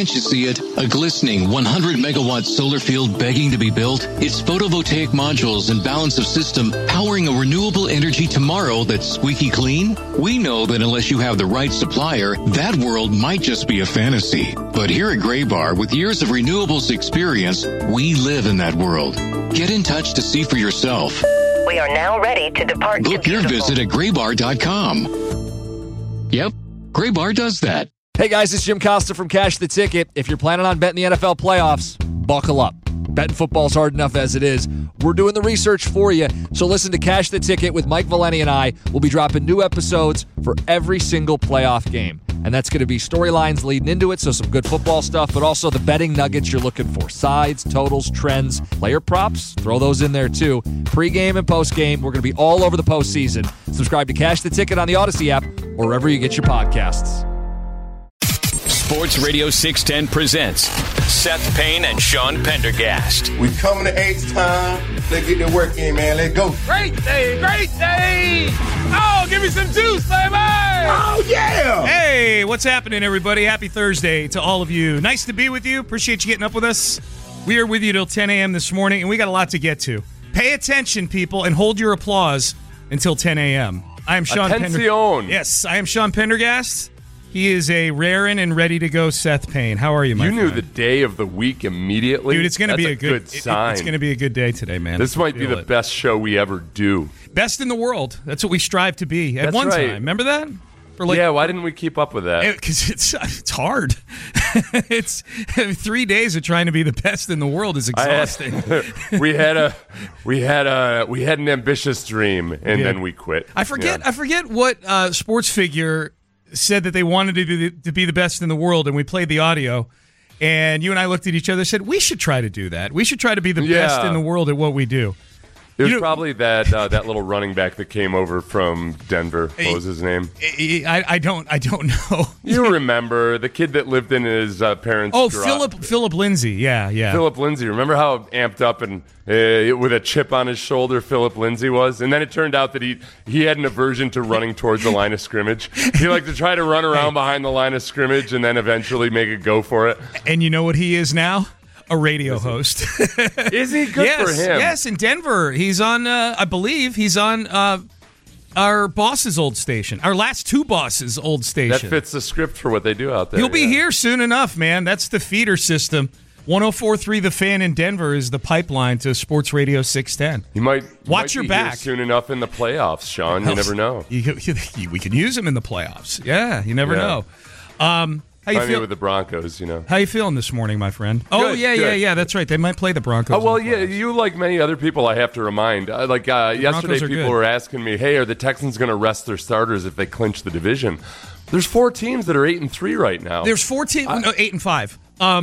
Can't you see it? A glistening 100-megawatt solar field begging to be built? It's photovoltaic modules and balance of system powering a renewable energy tomorrow that's squeaky clean? We know that unless you have the right supplier, that world might just be a fantasy. But here at Graybar, with years of renewables experience, we live in that world. Get in touch to see for yourself. We are now ready to depart. Book your visit at graybar.com. Yep, Graybar does that. Hey guys, it's Jim Costa from Cash the Ticket. If you're planning on betting the NFL playoffs, buckle up. Betting football's hard enough as it is. We're doing the research for you. So listen to Cash the Ticket with Mike Valeni and I. We'll be dropping new episodes for every single playoff game. And that's going to be storylines leading into it, so some good football stuff, but also the betting nuggets you're looking for. Sides, totals, trends, player props, throw those in there too. Pre-game and post-game, we're going to be all over the postseason. Subscribe to Cash the Ticket on the Odyssey app or wherever you get your podcasts. Sports Radio 610 presents Seth Payne and Sean Pendergast. We coming to H-time. Let's get the work in, man. Let's go. Great day, great day. Oh, give me some juice, baby. Oh, yeah. Hey, what's happening, everybody? Happy Thursday to all of you. Nice to be with you. Appreciate you getting up with us. We are with you till 10 a.m. this morning, and we got a lot to get to. Pay attention, people, and hold your applause until 10 a.m. I am Sean Pendergast. Yes, I am Sean Pendergast. He is a raring and ready to go Seth Payne. How are you, my friend? You knew the day of the week immediately. Dude, it's going to be a good sign. It's going to be a good day today, man. This might be the best show we ever do. Best in the world. That's what we strive to be at That's one right. time. Remember that? Yeah, why didn't we keep up with that? Because it's hard. It's 3 days of trying to be the best in the world is exhausting. We had an ambitious dream, and then we quit. I forget what sports figure said that they wanted to be the best in the world, and we played the audio, and you and I looked at each other and said, we should try to do that. We should try to be the best in the world at what we do. It was probably that little running back that came over from Denver. What was his name? I don't know. You remember the kid that lived in his parents' garage? Philip Lindsay. Yeah. Philip Lindsay. Remember how amped up and with a chip on his shoulder Philip Lindsay was? And then it turned out that he had an aversion to running towards the line of scrimmage. He liked to try to run around behind the line of scrimmage and then eventually make a go for it. And you know what he is now? A radio host. Is he? Good for him. Yes, in Denver. He's on, I believe, he's on our boss's old station. Our last two bosses' old station. That fits the script for what they do out there. He'll be here soon enough, man. That's the feeder system. 104.3 The Fan in Denver is the pipeline to Sports Radio 610. You might watch your back soon enough in the playoffs, Sean. You never know. We could use him in the playoffs. Yeah, you never know. How you feel with the Broncos? You know. How you feeling this morning, my friend? Good, yeah. That's right. They might play the Broncos. Oh well, yeah. You like many other people, I have to remind. Yesterday, people were asking me, "Hey, are the Texans going to rest their starters if they clinch the division?" There's 4 teams that are 8-3 right now. There's 4 teams, 8-5.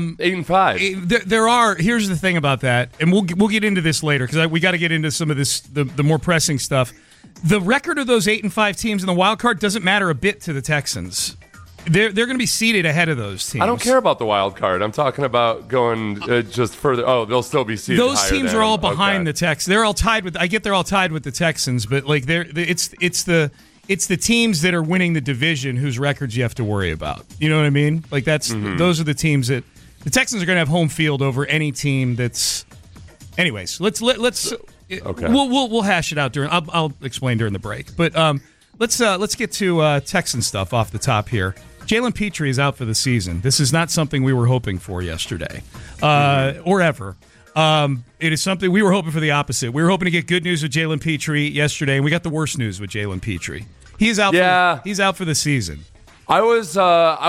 8-5. There are. Here's the thing about that, and we'll get into this later because we got to get into some of this the more pressing stuff. The record of those 8-5 teams in the wild card doesn't matter a bit to the Texans. They're going to be seated ahead of those teams. I don't care about the wild card. I'm talking about going just further. Oh, they'll still be seated. Those teams are all behind the Texans. They're all tied with. I get they're all tied with the Texans, but like it's the teams that are winning the division whose records you have to worry about. You know what I mean? Like those are the teams that the Texans are going to have home field over any team that's. Anyways, let's. Okay. We'll hash it out during. I'll explain during the break, but let's get to Texan stuff off the top here. Jalen Petrie is out for the season. This is not something we were hoping for yesterday or ever. It is something we were hoping for the opposite. We were hoping to get good news with Jalen Petrie yesterday, and we got the worst news with Jalen Petrie. He's out. He's out for the season. I wasn't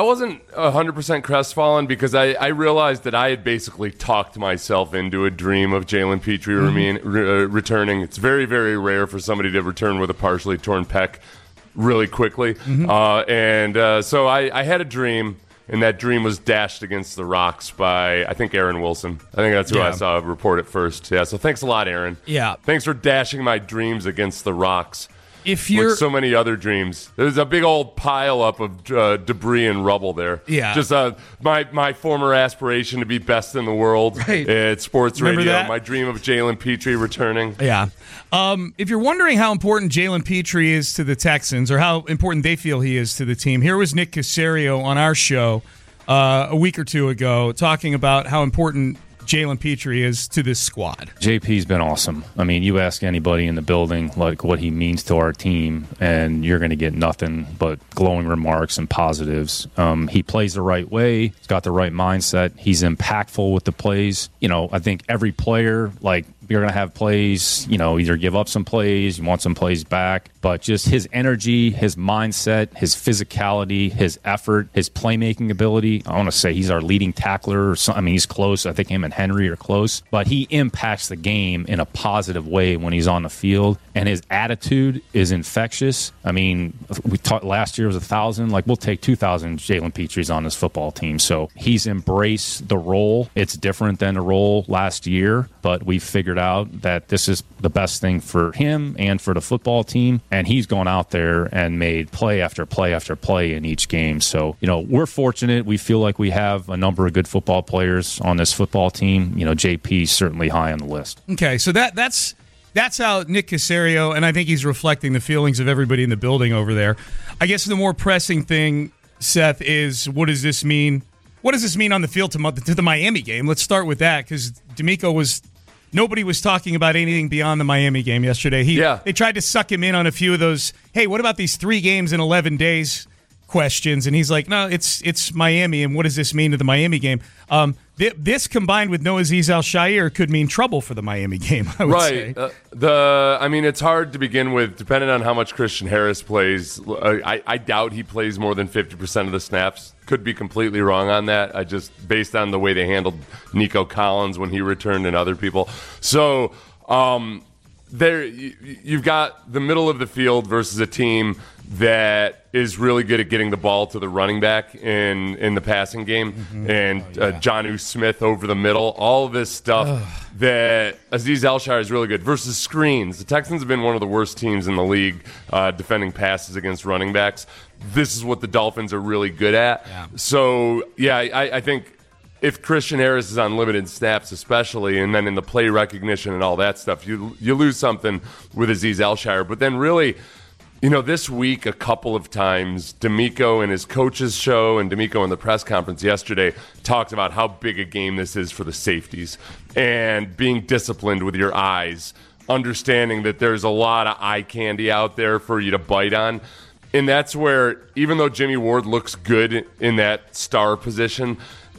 100% crestfallen because I realized that I had basically talked myself into a dream of Jalen Petrie returning. It's very, very rare for somebody to return with a partially torn pec really quickly. So I had a dream, and that dream was dashed against the rocks by, I think, Aaron Wilson. I think that's who I saw report it first. Yeah, so thanks a lot, Aaron. Yeah. Thanks for dashing my dreams against the rocks. If you're like so many other dreams, there's a big old pile up of debris and rubble there. Yeah, just my former aspiration to be best in the world at sports radio. That? My dream of Jalen Petrie returning. Yeah. If you're wondering how important Jalen Petrie is to the Texans or how important they feel he is to the team, here was Nick Caserio on our show a week or two ago, talking about how important Jalen Petrie is to this squad. JP's been awesome. I mean, you ask anybody in the building like what he means to our team, and you're going to get nothing but glowing remarks and positives. He plays the right way. He's got the right mindset. He's impactful with the plays. I think every player, you're going to have plays, either give up some plays, you want some plays back, but just his energy, his mindset, his physicality, his effort, his playmaking ability. I want to say he's our leading tackler. He's close. I think him and Henry are close, but he impacts the game in a positive way when he's on the field, and his attitude is infectious. We talked last year was 1,000. We'll take 2,000 Jalen Petries on this football team. So he's embraced the role. It's different than the role last year, but we figured out that this is the best thing for him and for the football team, and he's gone out there and made play after play after play in each game. So, we're fortunate. We feel like we have a number of good football players on this football team. JP's certainly high on the list. Okay, so that's how Nick Caserio, and I think he's reflecting the feelings of everybody in the building over there. I guess the more pressing thing, Seth, is what does this mean? What does this mean on the field to the Miami game? Let's start with that, because DeMeco nobody was talking about anything beyond the Miami game yesterday. They tried to suck him in on a few of those, hey, what about these 3 games in 11 days questions? And he's like, no, it's Miami, and what does this mean to the Miami game? This combined with Noah Azeez Al-Shaair could mean trouble for the Miami game, I would say. It's hard to begin with, depending on how much Christian Harris plays. I doubt he plays more than 50% of the snaps. Could be completely wrong on that. Based on the way they handled Nico Collins when he returned and other people. So there you've got the middle of the field versus a team that is really good at getting the ball to the running back in the passing game, Jonnu Smith over the middle, all of this stuff that Azeez Al-Shaair is really good. Versus screens, the Texans have been one of the worst teams in the league defending passes against running backs. This is what the Dolphins are really good at. Yeah. So, I think if Christian Harris is on limited snaps especially, and then in the play recognition and all that stuff, you lose something with Azeez Al-Shaair. But then really, this week a couple of times, DeMeco in his coach's show and DeMeco in the press conference yesterday talked about how big a game this is for the safeties and being disciplined with your eyes, understanding that there's a lot of eye candy out there for you to bite on. And that's where, even though Jimmy Ward looks good in that star position,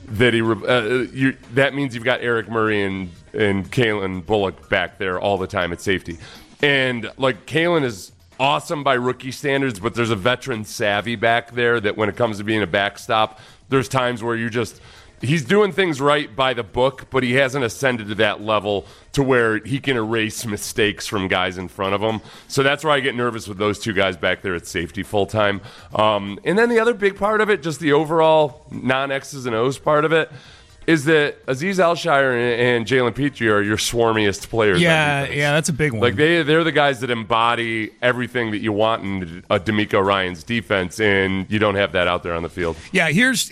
that means you've got Eric Murray and Kalen Bullock back there all the time at safety. And Kalen is awesome by rookie standards, but there's a veteran savvy back there that when it comes to being a backstop, there's times where he's doing things right by the book, but he hasn't ascended to that level to where he can erase mistakes from guys in front of him. So that's where I get nervous with those two guys back there at safety full time. And then the other big part of it, just the overall non-X's and O's part of it, is that Azeez Al-Shaair and Jalen Petrie are your swarmiest players. Yeah, that's a big one. They're the guys that embody everything that you want in a DeMeco Ryans defense, and you don't have that out there on the field. Yeah, here's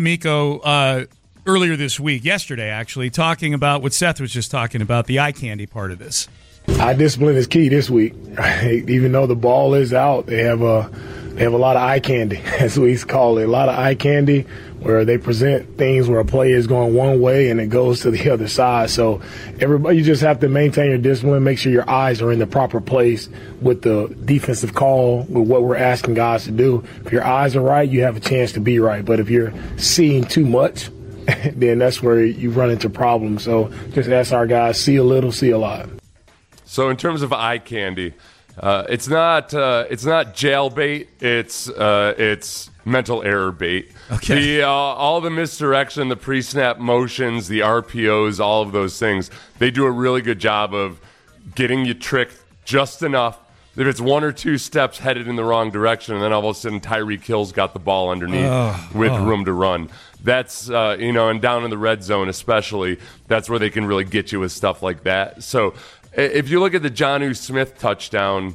DeMeco earlier this week, yesterday actually, talking about what Seth was just talking about, the eye candy part of this. Eye discipline is key this week. Even though the ball is out, they have a lot of eye candy, as we call it, a lot of eye candy, where they present things where a play is going one way and it goes to the other side. So you just have to maintain your discipline, make sure your eyes are in the proper place with the defensive call, with what we're asking guys to do. If your eyes are right, you have a chance to be right. But if you're seeing too much, then that's where you run into problems. So just ask our guys, see a little, see a lot. So in terms of eye candy, it's not jail bait. It's mental error bait. Okay. All the misdirection, the pre-snap motions, the RPOs, all of those things, they do a really good job of getting you tricked just enough that it's 1 or 2 steps headed in the wrong direction, and then all of a sudden Tyreek Hill's got the ball underneath with room to run. That's, and down in the red zone especially, that's where they can really get you with stuff like that. So if you look at the Jonnu Smith touchdown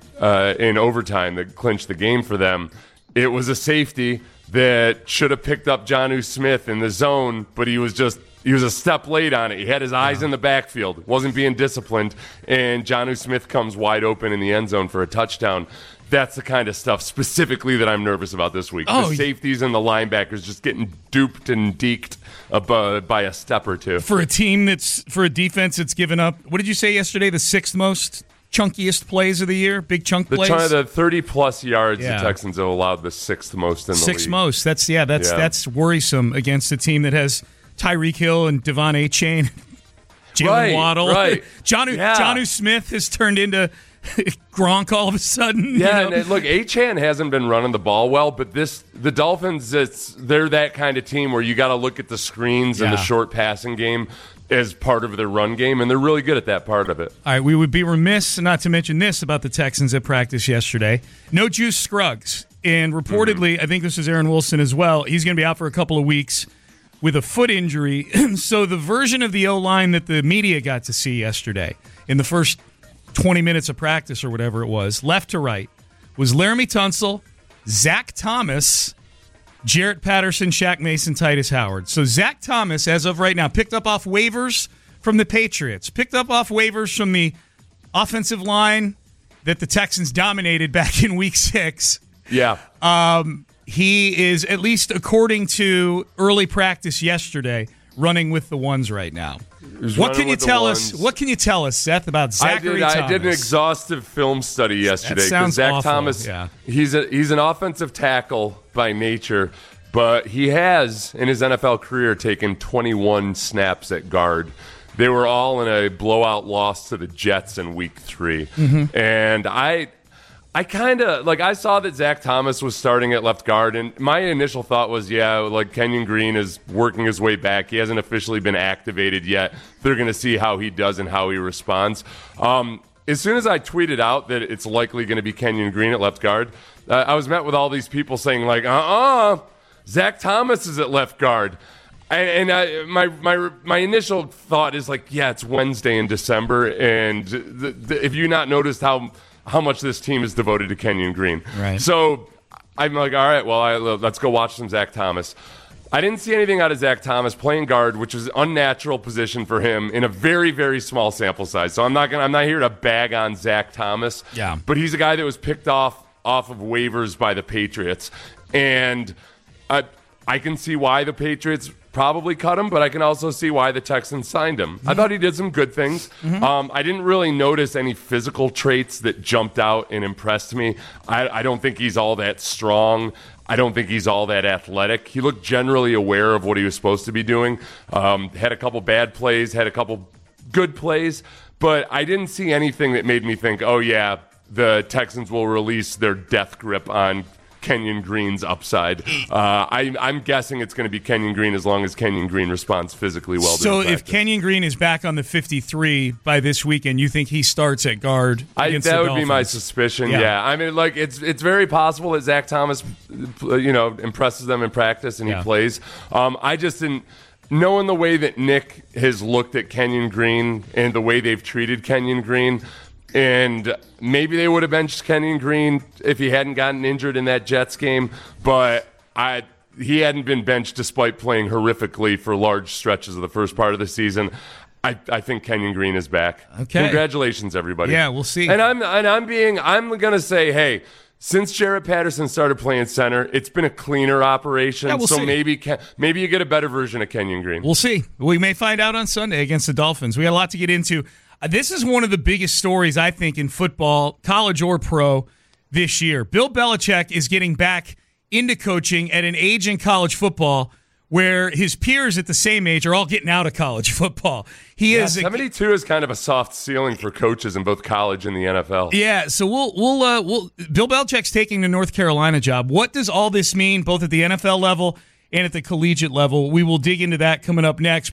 in overtime that clinched the game for them, it was a safety that should have picked up Jonnu Smith in the zone, but he was a step late on it. He had his eyes in the backfield, wasn't being disciplined, and Jonnu Smith comes wide open in the end zone for a touchdown. that's the kind of stuff specifically that I'm nervous about this week. The safeties and the linebackers just getting duped and deked by a step or two. For a defense that's given up, what did you say yesterday, the 6th most chunkiest plays of the year? Big chunk plays? The 30-plus yards the Texans have allowed the 6th most in the league. 6th most. That's worrisome against a team that has Tyreek Hill and Devon Achane, Jalen Waddle. Right. Jonnu Smith has turned into Gronk all of a sudden. Yeah, and look, Achane hasn't been running the ball well, but the Dolphins, they're that kind of team where you got to look at the screens and the short passing game as part of their run game, and they're really good at that part of it. All right, we would be remiss not to mention this about the Texans at practice yesterday. No Juice Scruggs, and reportedly, I think this is Aaron Wilson as well, he's going to be out for a couple of weeks with a foot injury. So the version of the O-line that the media got to see yesterday in the first 20 minutes of practice or whatever it was, left to right, was Laramie Tunsil, Zach Thomas, Jarrett Patterson, Shaq Mason, Titus Howard. So Zach Thomas, as of right now, picked up off waivers from the Patriots, picked up off waivers from the offensive line that the Texans dominated back in Week 6. Yeah. He is, at least according to early practice yesterday, running with the ones right now. What can you tell us? What can you tell us, Seth, about Zachary Thomas? I did an exhaustive film study yesterday. That sounds Zach awful. Thomas, he's an offensive tackle by nature, but he has in his NFL career taken 21 snaps at guard. They were all in a blowout loss to the Jets in Week 3, and I kind of, I saw that Zach Thomas was starting at left guard, and my initial thought was, Kenyon Green is working his way back. He hasn't officially been activated yet. They're going to see how he does and how he responds. As soon as I tweeted out that it's likely going to be Kenyon Green at left guard, I was met with all these people saying, Zach Thomas is at left guard. My initial thought is it's Wednesday in December, and if you not noticed how much this team is devoted to Kenyon Green. Right. So I'm like, all right, well, let's go watch some Zach Thomas. I didn't see anything out of Zach Thomas playing guard, which is an unnatural position for him in a very, very small sample size. So I'm not here to bag on Zach Thomas. Yeah. But he's a guy that was picked off of waivers by the Patriots. And I can see why the Patriots probably cut him, but I can also see why the Texans signed him. I thought he did some good things. I didn't really notice any physical traits that jumped out and impressed me. I don't think he's all that strong. I don't think he's all that athletic. He looked generally aware of what he was supposed to be doing. Had a couple bad plays, had a couple good plays, but I didn't see anything that made me think, the Texans will release their death grip on Kenyon Green's upside. I'm guessing it's going to be Kenyon Green as long as Kenyon Green responds physically well. So if Kenyon Green is back on the 53 by this weekend, you think he starts at guard against the Dolphins? That would be my suspicion, yeah. I mean, it's very possible that Zach Thomas, impresses them in practice and he plays. I just didn't... Knowing the way that Nick has looked at Kenyon Green and the way they've treated Kenyon Green... And maybe they would have benched Kenyon Green if he hadn't gotten injured in that Jets game, but he hadn't been benched despite playing horrifically for large stretches of the first part of the season. I think Kenyon Green is back. Okay. Congratulations, everybody. Yeah, we'll see. And I'm going to say, hey, since Jarrett Patterson started playing center, it's been a cleaner operation. We'll see. Maybe you get a better version of Kenyon Green. We'll see. We may find out on Sunday against the Dolphins. We got a lot to get into. This is one of the biggest stories, I think, in football, college or pro, this year. Bill Belichick is getting back into coaching at an age in college football where his peers at the same age are all getting out of college football. 72 is kind of a soft ceiling for coaches in both college and the NFL. Yeah, so we'll Bill Belichick's taking the North Carolina job. What does all this mean, both at the NFL level and at the collegiate level? We will dig into that coming up next.